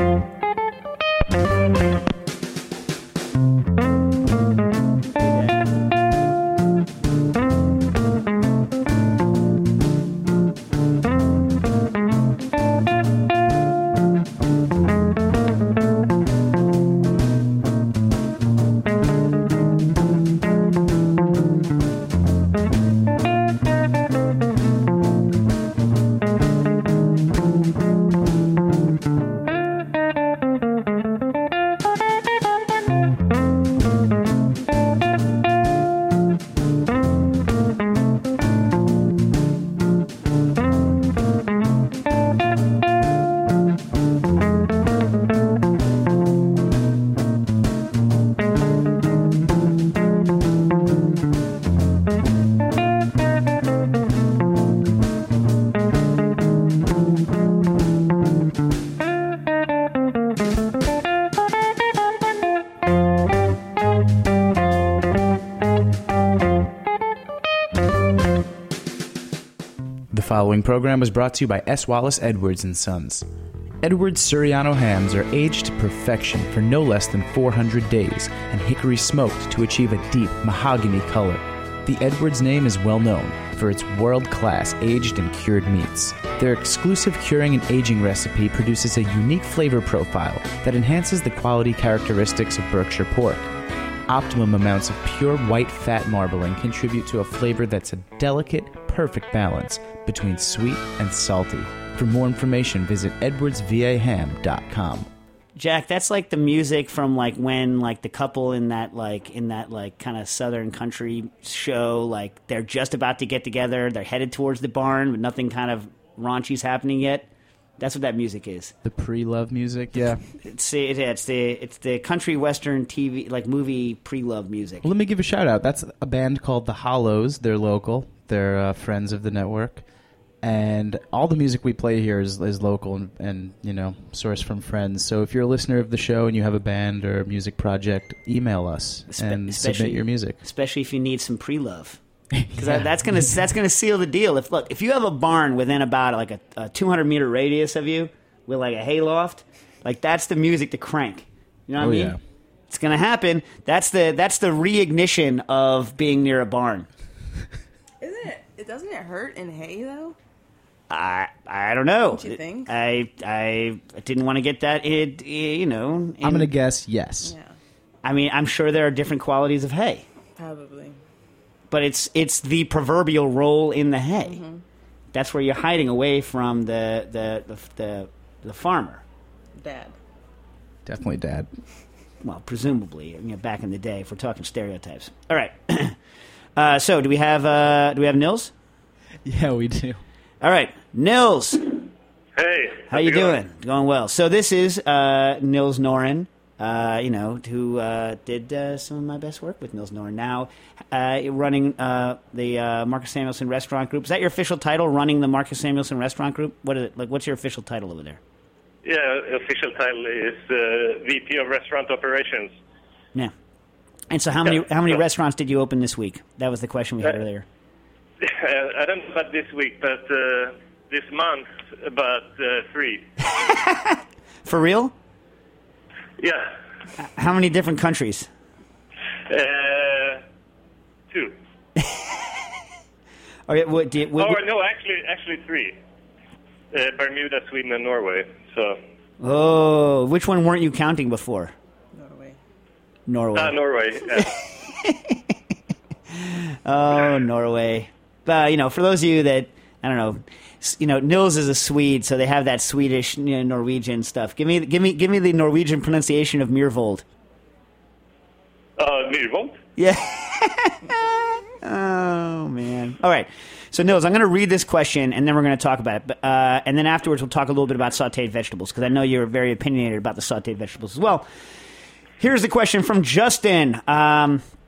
The following program was brought to you by S. Wallace Edwards and Sons. Edwards Suriano hams are aged to perfection for no less than four hundred days and hickory smoked to achieve a deep mahogany color. The Edwards name is well known for its world-class aged and cured meats. Their exclusive curing and aging recipe produces a unique flavor profile that enhances the quality characteristics of Berkshire pork. Optimum amounts of pure white fat marbling contribute to a flavor that's a delicate, perfect balance between sweet and salty. For more information, visit edwards v a ham dot com. Jack, that's like the music from like when like the couple in that like in that like kind of southern country show, like they're just about to get together, they're headed towards the barn, but nothing kind of raunchy's happening yet. That's what that music is. The pre-love music, yeah. It's the it's the it's the country western T V like movie pre-love music. Well, let me give a shout out. That's a band called The Hollows. They're local. They're uh, friends of the network, and all the music we play here is, is local and, and you know sourced from friends. So if you're a listener of the show and you have a band or a music project, email us and submit your music. Especially if you need some pre-love. Because yeah. that's gonna that's gonna seal the deal. If look, if you have a barn within about like a, a two hundred meter radius of you with like a hayloft, like that's the music to crank. You know what oh, I mean? Yeah. It's gonna happen. That's the that's the reignition of being near a barn. Isn't it? It doesn't it hurt in hay though? I I don't know. Don't you think? I I didn't want to get that. It you know. In, I'm gonna guess yes. Yeah, I mean, I'm sure there are different qualities of hay. probably. But it's it's the proverbial roll in the hay. Mm-hmm. That's where you're hiding away from the the the, the, the farmer. Dad. Definitely dad. Well, presumably, you know, back in the day, if we're talking stereotypes. All right. uh, so, do we have uh, do we have Nils? Yeah, we do. All right, Nils. Hey, How you doing? Going well. So this is uh, Nils Noren. Uh, you know, who uh, did uh, some of my best work with Nils Noren. Now, uh, running uh, the uh, Marcus Samuelsson Restaurant Group. Is that your official title? Running the Marcus Samuelsson Restaurant Group? What is it? Like, what's your official title over there? Yeah, official title is uh, V P of Restaurant Operations. Yeah. And so, how many Yeah. how many Yeah. restaurants did you open this week? That was the question we had Uh, earlier. I don't know about this week, but uh, this month, about uh, three. For real? Yeah, How many different countries? uh, two. Or what? Do you, what, Oh no, actually, actually three. Uh, Bermuda, Sweden, and Norway. So. oh, which one weren't you counting before? Norway. Norway. Ah, Norway. Yeah. Oh, Norway. Uh, you know, for those of you that I don't know, s- you know, Nils is a Swede, so they have that Swedish, you know, Norwegian stuff. Give me, give me, give me the Norwegian pronunciation of Myhrvold. Uh, Myhrvold? Yeah. Oh man. All right. So Nils, I'm going to read this question, and then we're going to talk about it. But, uh, and then afterwards, we'll talk a little bit about sautéed vegetables because I know you're very opinionated about the sautéed vegetables as well. Here's the question from Justin. Um,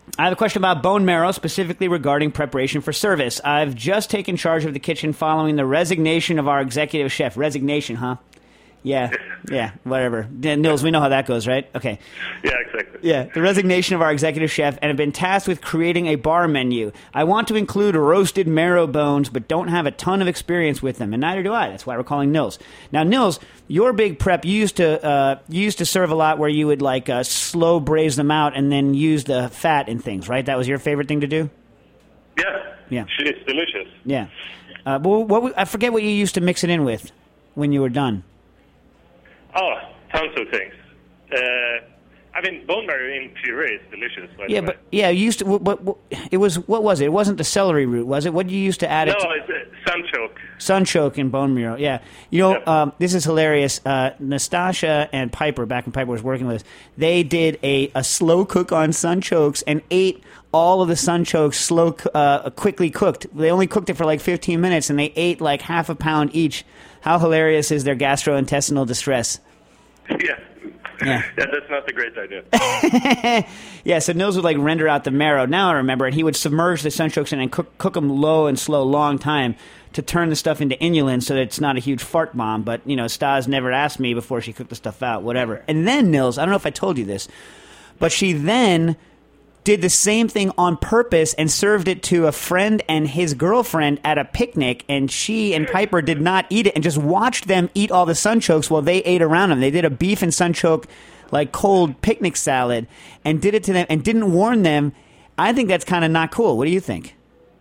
I have a question about bone marrow, specifically regarding preparation for service. I've just taken charge of the kitchen following the resignation of our executive chef. Resignation, huh? Yeah, yeah, whatever. Nils, we know how that goes, right? Okay. Yeah, exactly. Yeah, the resignation of our executive chef, and have been tasked with creating a bar menu. I want to include roasted marrow bones, but don't have a ton of experience with them, and neither do I. That's why we're calling Nils. Now, Nils, your big prep, you used to uh, you used to serve a lot where you would like uh, slow braise them out and then use the fat and things, right? That was your favorite thing to do? Yeah. Yeah. It's delicious. Yeah. Uh, but what I forget what you used to mix it in with when you were done. Oh, tons of things. Uh, I mean, bone marrow in puree is delicious. By Yeah, the way. but yeah, you used to. What, what, what, it was what was it? It wasn't the celery root, was it? What did you used to add? no, it to? it's uh, sunchoke. Sunchoke and bone marrow. Yeah, you know, Yep. um, this is hilarious. Uh, Nastasha and Piper, back when Piper was working with us, they did a, a slow cook on sunchokes and ate all of the sunchokes slow, co- uh, quickly cooked. They only cooked it for like fifteen minutes, and they ate like half a pound each. How hilarious is their gastrointestinal distress? Yeah. Yeah. Yeah, that's not a great idea. Yeah, so Nils would like render out the marrow. Now I remember, and he would submerge the sunchokes in and cook cook them low and slow, long time to turn the stuff into inulin, so that it's not a huge fart bomb. But you know, Stas never asked me before she cooked the stuff out, whatever. And then Nils, I don't know if I told you this, but she then did the same thing on purpose and served it to a friend and his girlfriend at a picnic, and she and Piper did not eat it and just watched them eat all the sunchokes while they ate around them. They did a beef and sunchoke, like cold picnic salad, and did it to them and didn't warn them. I think that's kind of not cool. What do you think?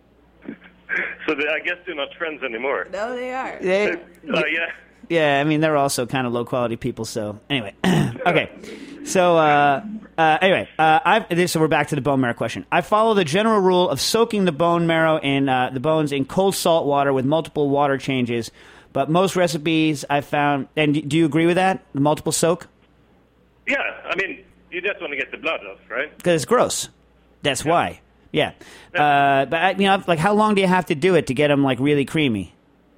So they, I guess they're not friends anymore. No, they are. They, Uh, yeah. yeah, I mean, they're also kind of low quality people. So anyway, okay. So uh, uh, anyway, uh, I've, this, so we're back to the bone marrow question. I follow the general rule of soaking the bone marrow in uh, the bones in cold salt water with multiple water changes. But most recipes I found, and do you agree with that? The multiple soak? Yeah, I mean, you just want to get the blood off, right? Because it's gross. That's why. Yeah. Uh, but I, you know, like, how long do you have to do it to get them like really creamy?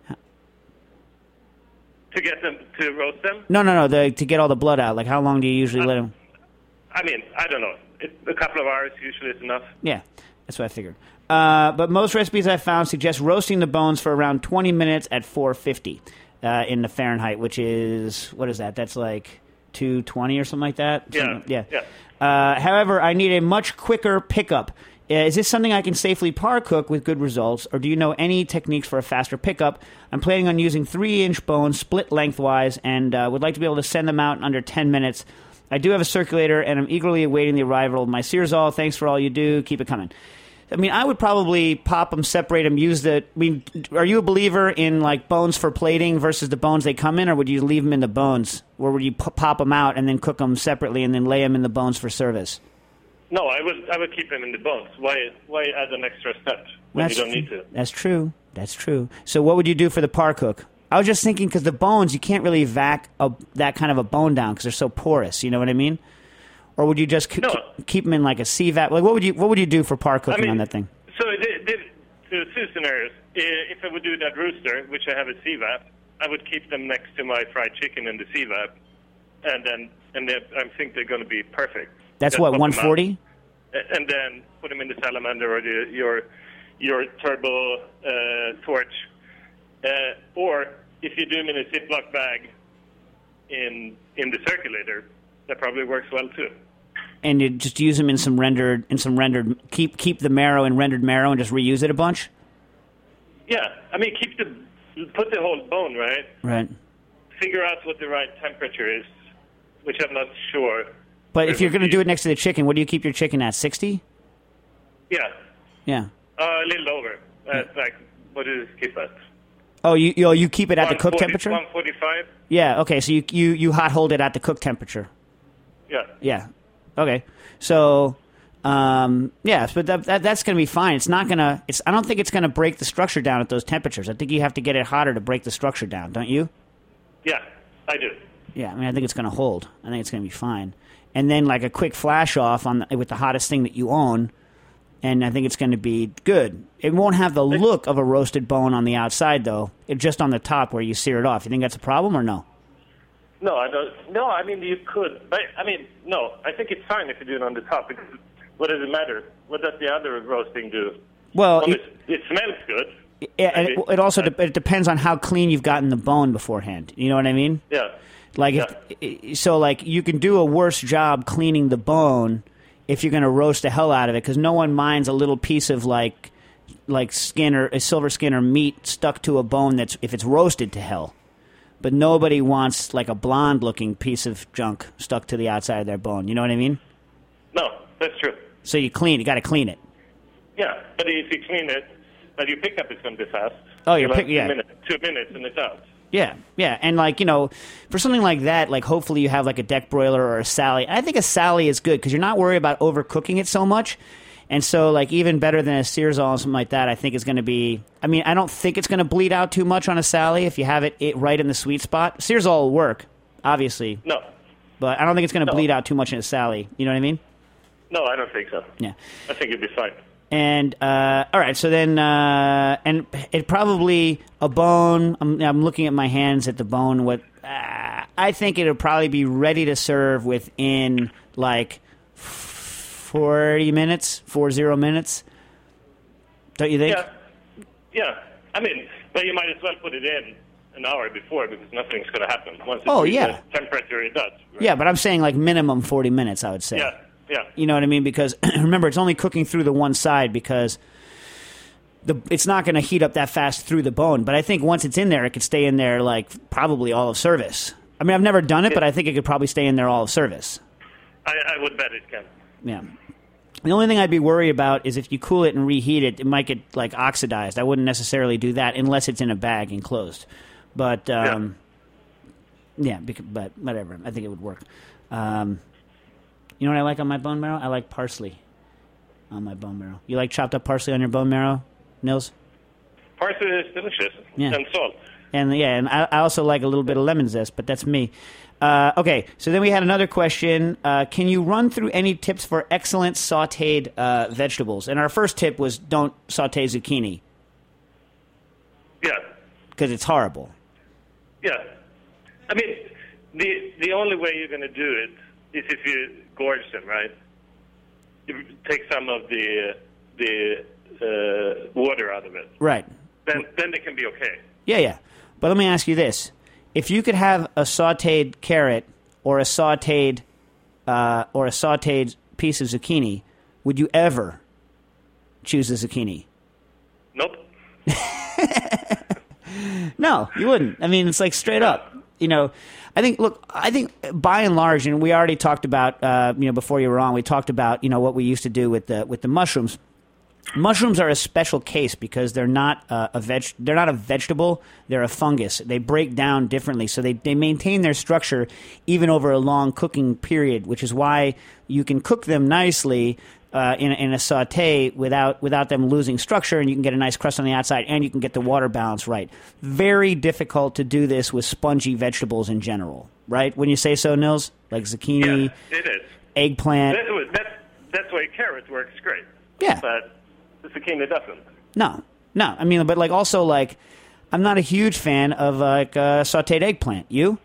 To get them to roast them? No, no, no. The, to get all the blood out. Like, how long do you usually Uh, let them? I mean, I don't know. It, a couple of hours usually is enough. Yeah, that's what I figured. Uh, but most recipes I found suggest roasting the bones for around twenty minutes at four fifty uh, in the Fahrenheit, which is, what is that? That's like two twenty or something like that? Yeah, Something- yeah. yeah. Uh, however, I need a much quicker pickup. Uh, is this something I can safely par cook with good results, or do you know any techniques for a faster pickup? I'm planning on using three-inch bones split lengthwise and uh, would like to be able to send them out in under ten minutes. I do have a circulator, and I'm eagerly awaiting the arrival of my Searsol. Thanks for all you do. Keep it coming. I mean, I would probably pop them, separate them, use the... I mean, are you a believer in, like, bones for plating versus the bones they come in, or would you leave them in the bones? Or would you p- pop them out and then cook them separately and then lay them in the bones for service? No, I would I would keep them in the bones. Why why add an extra step when That's you don't tr- need to? That's true. That's true. So what would you do for the par cook? I was just thinking, because the bones, you can't really vac a, that kind of a bone down because they're so porous. You know what I mean? Or would you just c- No. keep, keep them in like a C VAP? Like, what would you what would you do for par cooking I mean, on that thing? So the, the, the two scenarios. I- If I would do that rooster, which I have a C VAP, I would keep them next to my fried chicken in the C VAP, and then and then I think they're going to be perfect. That's Just what, pop them one out. forty? And then put them in the salamander or the, your your turbo uh, torch. Uh, or if you do them in a Ziploc bag in in the circulator, that probably works well too. And you just use them in some rendered in some rendered keep keep the marrow in rendered marrow and just reuse it a bunch? Yeah, I mean, keep the put the whole bone, right? Right. Figure out what the right temperature is, which I'm not sure. But if you're going to do it next to the chicken, what do you keep your chicken at? sixty? Yeah, Yeah. uh, a little over. Uh, like, what do you keep at? Oh, you you, you keep it at the cook one forty temperature? one forty-five? Yeah, okay, so you, you, you hot hold it at the cook temperature. Yeah. Yeah. Okay. So, um, yeah, but that, that, that's going to be fine. It's not going to, it's, I don't think it's going to break the structure down at those temperatures. I think you have to get it hotter to break the structure down, don't you? Yeah, I do. Yeah, I mean, I think it's going to hold. I think it's going to be fine. And then, like, a quick flash off on the, with the hottest thing that you own, and I think it's going to be good. It won't have the look of a roasted bone on the outside, though. It just on the top where you sear it off. You think that's a problem or no? No, I don't. No, I mean, you could. But, I mean, no, I think it's fine if you do it on the top because what does it matter? What does the other roasting do? Well, well it, it, it smells good. Yeah, and it, it also de- it depends on how clean you've gotten the bone beforehand. You know what I mean? Yeah. Like, yeah. If, so like you can do a worse job cleaning the bone if you're going to roast the hell out of it, because no one minds a little piece of like like skin or a silver skin or meat stuck to a bone that's if it's roasted to hell. But nobody wants like a blonde looking piece of junk stuck to the outside of their bone. You know what I mean? No, that's true. So you clean. You got to clean it. Yeah, but if you clean it, but your pickup is going to be fast. Oh, your like pick, yeah. Two minutes, two minutes and it's out. Yeah, yeah, and like you know, for something like that, like hopefully you have like a deck broiler or a Sally. I think a Sally is good because you're not worried about overcooking it so much, and so like even better than a Searsall or something like that. I think is going to be. I mean, I don't think it's going to bleed out too much on a Sally if you have it, it right in the sweet spot. Searsall will work, obviously. No, but I don't think it's going to no. bleed out too much in a Sally. You know what I mean? No, I don't think so. Yeah, I think it'd be fine. And uh, all right, so then, uh, and it probably a bone. I'm, I'm looking at my hands at the bone. What uh, I think it'll probably be ready to serve within like forty minutes, four zero minutes. Don't you think? Yeah, yeah. I mean, but you might as well put it in an hour before because nothing's going to happen once it's Oh, reached yeah. the temperature it does. Right? Yeah, but I'm saying like minimum forty minutes. I would say. Yeah. Yeah. You know what I mean? Because remember, it's only cooking through the one side because the it's not going to heat up that fast through the bone. But I think once it's in there, it could stay in there like probably all of service. I mean, I've never done it, but I think it could probably stay in there all of service. I, I would bet it can. Yeah. The only thing I'd be worried about is if you cool it and reheat it, it might get like oxidized. I wouldn't necessarily do that unless it's in a bag enclosed. But um, yeah, yeah bec- but whatever. I think it would work. Um, You know what I like on my bone marrow? I like parsley on my bone marrow. You like chopped up parsley on your bone marrow, Nils? Parsley is delicious. Yeah. And salt. And yeah, and I, I also like a little bit of lemon zest, but that's me. Uh, okay, so then we had another question. Uh, can you run through any tips for excellent sautéed uh, vegetables? And our first tip was don't sauté zucchini. Yeah. Because it's horrible. Yeah. I mean, the the only way you're going to do it is if you gorge them, right? You take some of the the uh, water out of it. Right. Then then they can be okay. Yeah, yeah. But let me ask you this. If you could have a sautéed carrot or a sautéed uh, or a sautéed piece of zucchini, would you ever choose the zucchini? Nope. No, you wouldn't. I mean, it's like straight up. You know, I think, look, I think by and large, and we already talked about, uh, you know, before you were on, we talked about, you know, what we used to do with the with the mushrooms. Mushrooms are a special case because they're not uh, a veg. They're not a vegetable. They're a fungus. They break down differently, so they, they maintain their structure even over a long cooking period, which is why you can cook them nicely uh, in, in a sauté without without them losing structure, and you can get a nice crust on the outside, and you can get the water balance right. Very difficult to do this with spongy vegetables in general, right? When you say so, Nils, like zucchini, yeah, it is. Eggplant. That, that's that's why carrot works great. Yeah, but the zucchini doesn't. No, no. I mean, but like also like, I'm not a huge fan of like uh, sautéed eggplant. You?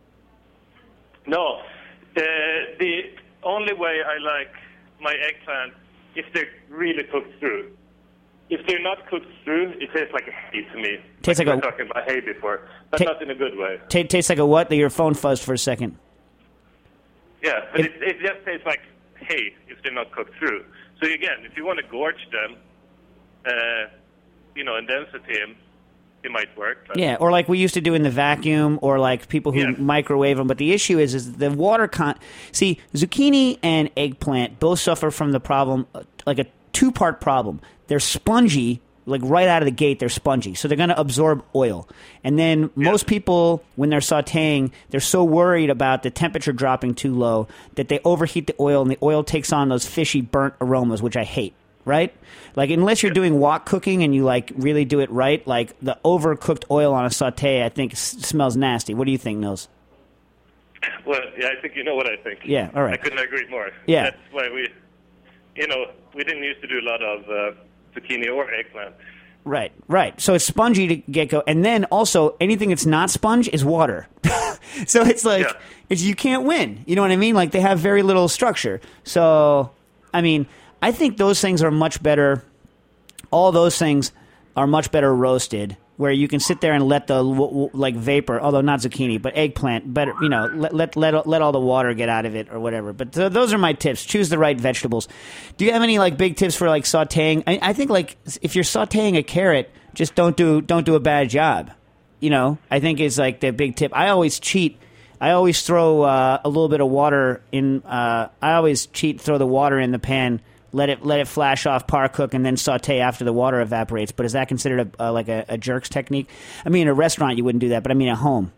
No. Uh, the only way I like my eggplant if they're really cooked through. If they're not cooked through, it tastes like a hay to me. Tastes like, like we a. were talking about hay before, but ta- not in a good way. T- tastes like a what? Your phone fuzzed for a second. Yeah, but If- it, it just tastes like hay if they're not cooked through. So again, if you want to gorge them, uh, you know, and density them, it might work. But Yeah, or like we used to do in the vacuum, or like people who Yeah. microwave them. But the issue is, is the water con. See, zucchini and eggplant both suffer from the problem, uh, like a two-part problem. They're spongy, like right out of the gate. They're spongy, so they're going to absorb oil. And then most people, when they're sautéing, they're so worried about the temperature dropping too low that they overheat the oil, and the oil takes on those fishy, burnt aromas, which I hate. Right? Like, unless you're doing wok cooking and you, like, really do it right, like, the overcooked oil on a sauté, I think, s- smells nasty. What do you think, Nils? Well, yeah, I think you know what I think. Yeah, all right. I couldn't agree more. Yeah. That's why we, you know, we didn't used to do a lot of uh, zucchini or eggplant. Right, right. So it's spongy to get go. And then also, anything that's not sponge is water. So it's like, Yeah. it's, you can't win. You know what I mean? Like, they have very little structure. So, I mean... I think those things are much better. All those things are much better roasted, where you can sit there and let the like vapor, although not zucchini, but eggplant, better, you know, let let let, let all the water get out of it or whatever. But th- those are my tips. Choose the right vegetables. Do you have any like big tips for like sautéing? I, I think like if you're sautéing a carrot, just don't do don't do a bad job. You know, I think is like the big tip. I always cheat. I always throw uh, a little bit of water in. Uh, I always cheat, throw the water in the pan. Let it let it flash off, par cook, and then saute after the water evaporates. But is that considered a, uh, like a, a jerk's technique? I mean, in a restaurant you wouldn't do that, but I mean at home.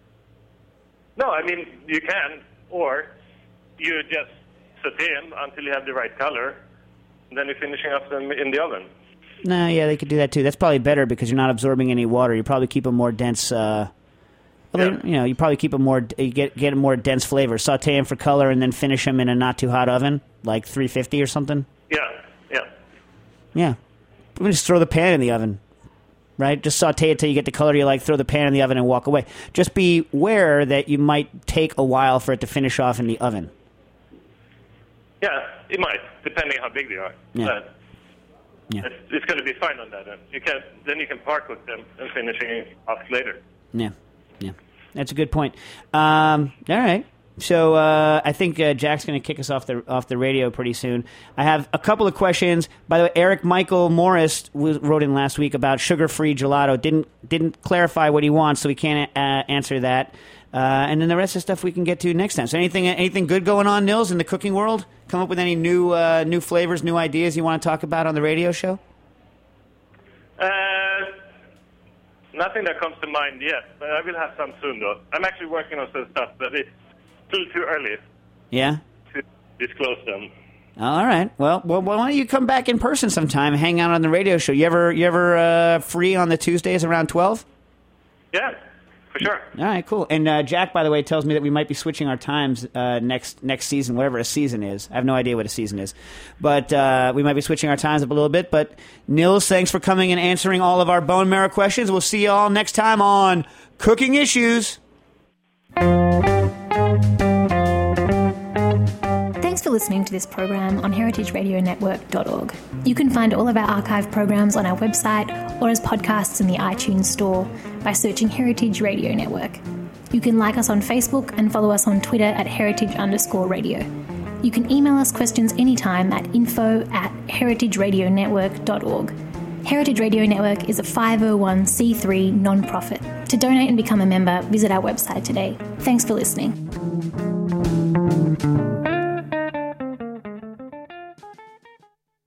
No, I mean you can, or you just saute them until you have the right color, and then you're finishing off them in the oven. No, yeah, they could do that too. That's probably better because you're not absorbing any water. You probably keep a more dense. Uh, well, yeah. they, you know, you probably keep a more you get get a more dense flavor. Saute them for color, and then finish them in a not too hot oven, like three fifty or something. Yeah, yeah, yeah. We just throw the pan in the oven, right? Just saute it till you get the color you like. Throw the pan in the oven and walk away. Just be aware that you might take a while for it to finish off in the oven. Yeah, it might, depending how big they are. Yeah. But yeah. It's, it's going to be fine on that end. You can then you can par cook them and finishing off later. Yeah, yeah, that's a good point. Um, all right, so uh, I think uh, Jack's going to kick us off the off the radio pretty soon. I have a couple of questions. By the way, Eric Michael Morris w- wrote in last week about sugar-free gelato. Didn't didn't clarify what he wants, so we can't uh, answer that. Uh, and then the rest of the stuff we can get to next time. So anything anything good going on, Nils, in the cooking world? Come up with any new uh, new flavors, new ideas you want to talk about on the radio show? Uh, nothing that comes to mind yet, but I will have some soon, though. I'm actually working on some stuff, but it's still too early Yeah? to disclose them. All right. Well, well, why don't you come back in person sometime, hang out on the radio show? You ever you ever uh, free on the Tuesdays around twelve? Yeah, for sure. All right, cool. And uh, Jack, by the way, tells me that we might be switching our times uh, next next season, whatever a season is. I have no idea what a season is. But uh, we might be switching our times up a little bit. But Nils, thanks for coming and answering all of our bone marrow questions. We'll see you all next time on Cooking Issues. Thanks for listening to this program on heritage radio network dot org. You can find all of our archive programs on our website or as podcasts in the iTunes Store by searching Heritage Radio Network. You can like us on Facebook and follow us on Twitter at heritage underscore radio. You can email us questions anytime at info at heritage radio network dot org. Heritage Radio Network is a five oh one c three non-profit. To donate and become a member, visit our website today. Thanks for listening.